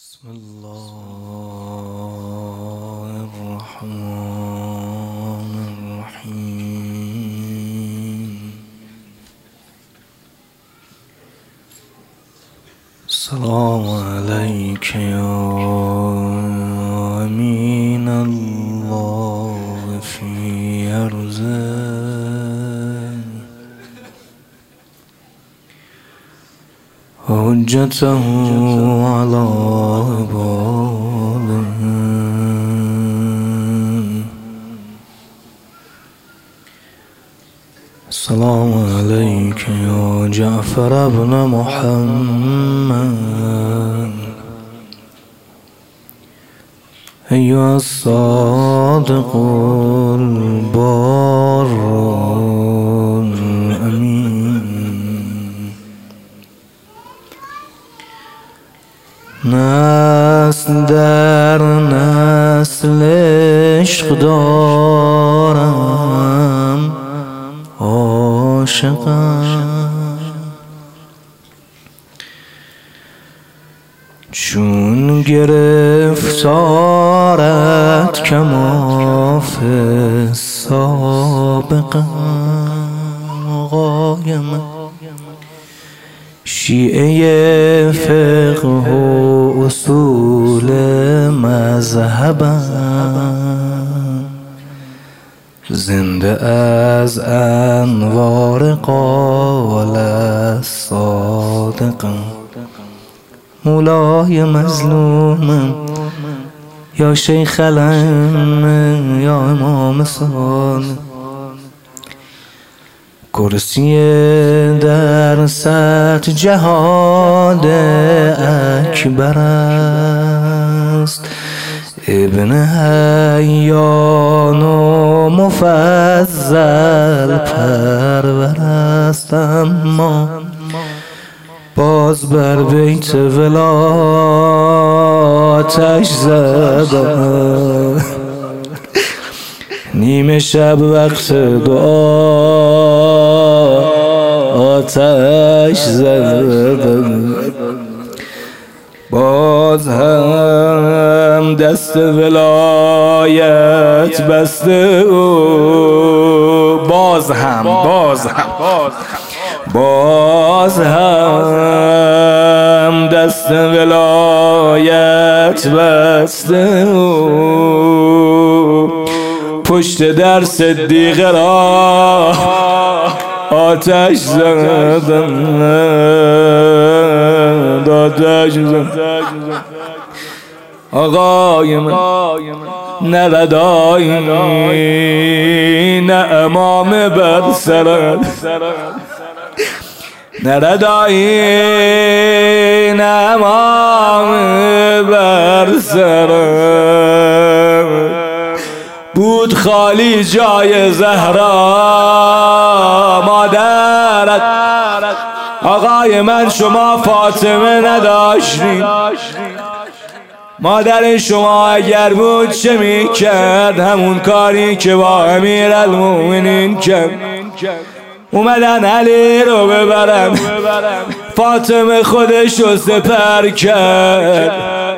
بسم الله الرحمن الرحيم. السلام عليك يا أمين الله في أرضه حجته على عباده. السلام عليك يا جعفر بن محمد أيها الصادق البار الأمين. نسل در نسل عشق دارم، عاشقم چون گرفتارت کماف سابقم. آقای من شیعه فقه و اصول مذهبم، زنده از انوار قال الصادقم. مولای مظلومم یا شیخ الائمه یا امام صالح، کرسی در سطح جهاد اکبر است. ابن حیان و مفضل پرور است، اما باز بر بیت ولا آتش زدم. نیمه شب وقت دعا آتش زدم. باز هم دست ولایت بسته و باز هم دست ولایت بسته و پشت در صدیق را آتش زدم. آقای من نه ردایی نه امامه بر سرت، نه ردایی نه امامه بر سرت. بود خالی جای زهرا مادرت. آقای من شما فاطمه نداشتید، مادر شما اگر بود چه می کرد؟ همون کاری که با امیرالمومنین کرد. اومدن علی رو ببرن، فاطمه خودش رو سپر کرد.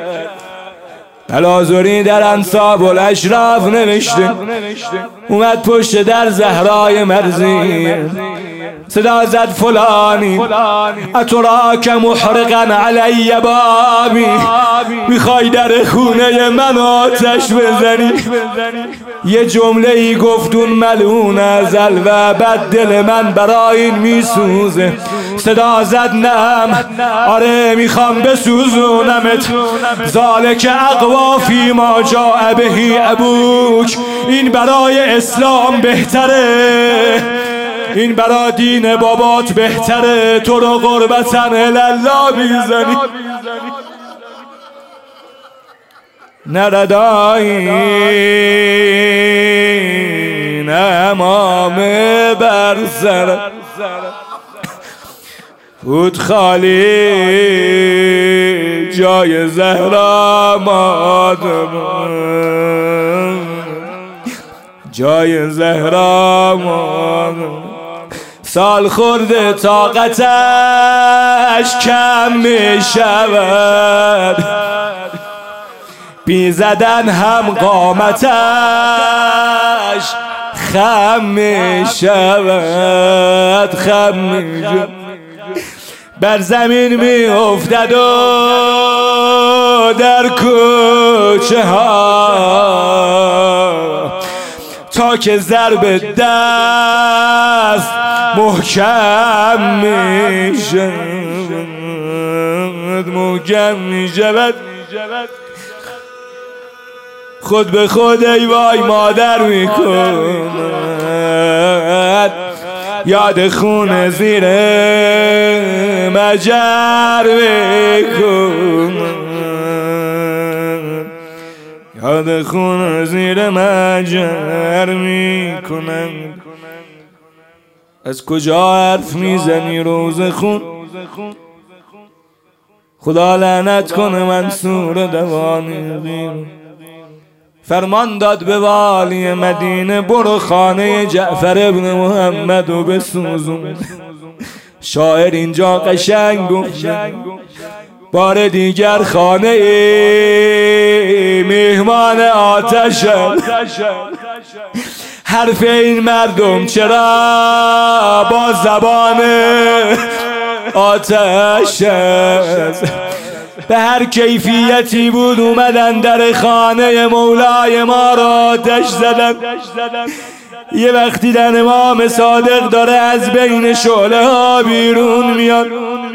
الازوری در انساب الاشراف نوشته، اومد پشت در زهرای مرزی صدا زد فلانی اتراک محرقا علی بابی، میخوای در خونه من آتش بزنی؟ یه جمله ای گفت اون ملعون ازل و بعد دل من برای این میسوزه. صدا زد نعم، آره میخوام بسوزونمت. ذالک اقوا فی ما جاء بهی ابوک، این برای اسلام بهتره، این برای دین بابات بهتره. تو رو قربتن الله میزنی. نردایی نه امامه بر سر بود خالی جای زهرا مادم، جای زهرا مادم. سال خورده طاقتش کم می شود، بی زدن هم قامتش خم می شود، خم می شود. بر زمین می افتد و در کوچه ها تا که ضرب دست محکم می شود، محکم می شود. خود به خود ای وای مادر می کند، یاد خون زیر مجر می کند، یاد خون زیر مجر می کند. از کجا حرف میزنی روز خون؟ خدا لعنت کنه منصور دوانی. فرمان داد به والی مدینه برو خانه جعفر ابن محمد و بسوزون. شاعر اینجا قشنگ گفت بار دیگر خانه میهمان آتش، حرف این مردم چرا با زبان آتش است؟ به هر کیفیتی بود اومدن در خانه مولای ما را آتش زدن. یه وقتی در امام صادق داره از بین شعله ها بیرون میاد،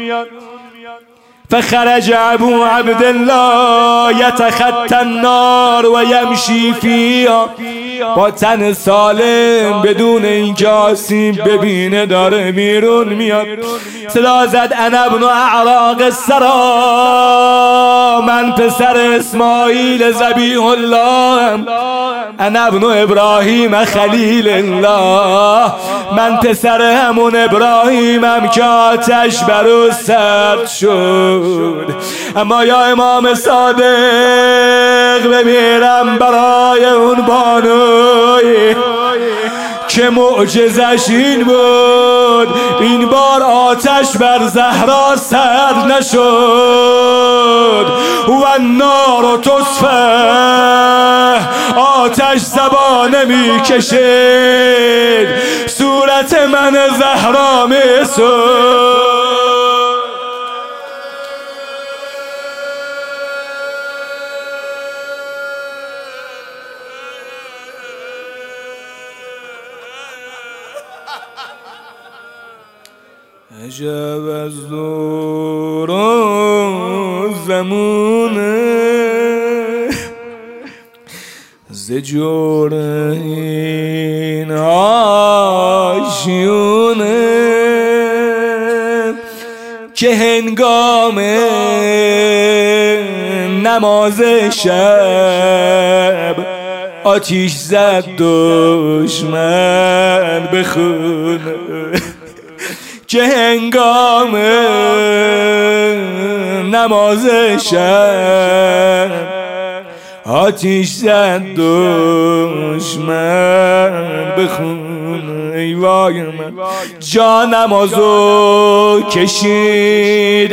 فخرج ابو عبدالله یتخطی النار و یمشی فیها، با تن سالم بدون اینکه آسیب ببینه داره بیرون میاد. صدا زد انا ابن اعراق السرا، من پسر اسماعیل ذبیح الله، انا ابن ابراهیم خلیل الله، من پسر همون ابراهیمم که آتش برو سرد شد. اما یا امام صادق بمیرم برای اون بانوی که معجزش این بود این بار آتش بر زهرا سرد نشد. و النار تصفح، آتش زبانه می کشید، صورت من زهرا می سود. عجب از دور و زمونه ز جور این آشیونه که هنگام نماز شب آتیش زد دشمن به خونه، که هنگام نماز شب آتیش زد دشمن به خون. ای وای من جا نمازو کشید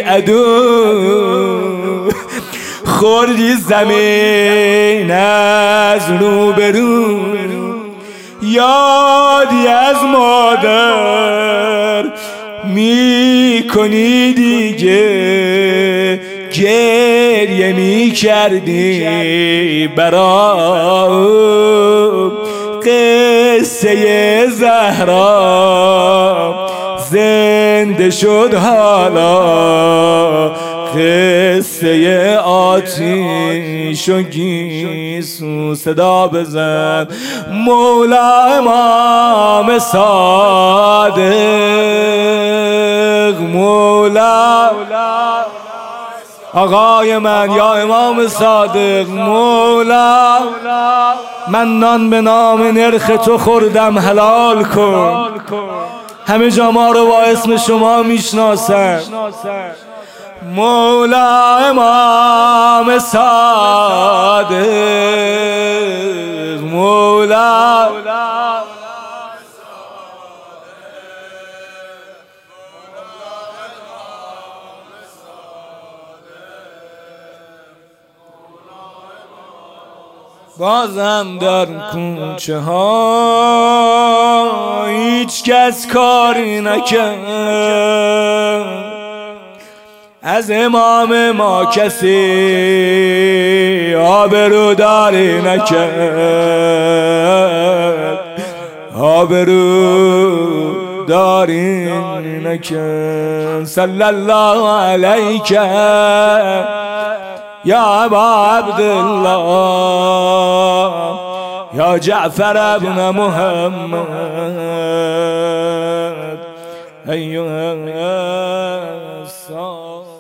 عدو، خوردی زمین از روبرو، یادی از مادر می کنی دیگه، گریه می کردی برا قصه زهرا زنده شد حالا، قصه آتیش و گیسو. صدا بزن مولا امام صادق، مولا آقای من یا امام صادق، مولا من نان به نام نرخ تو خوردم حلال کن. همه جا ما رو با اسم شما میشناسن. مولا امام صادق، مولا بازم در کوچه ها هیچ کس کاری نکرد، از امام ما کسی آبروداری نکرد، آبروداری نکرد. صلی الله علیک یا ابا عبدالله یا جعفر ابن محمد ایها الصادق.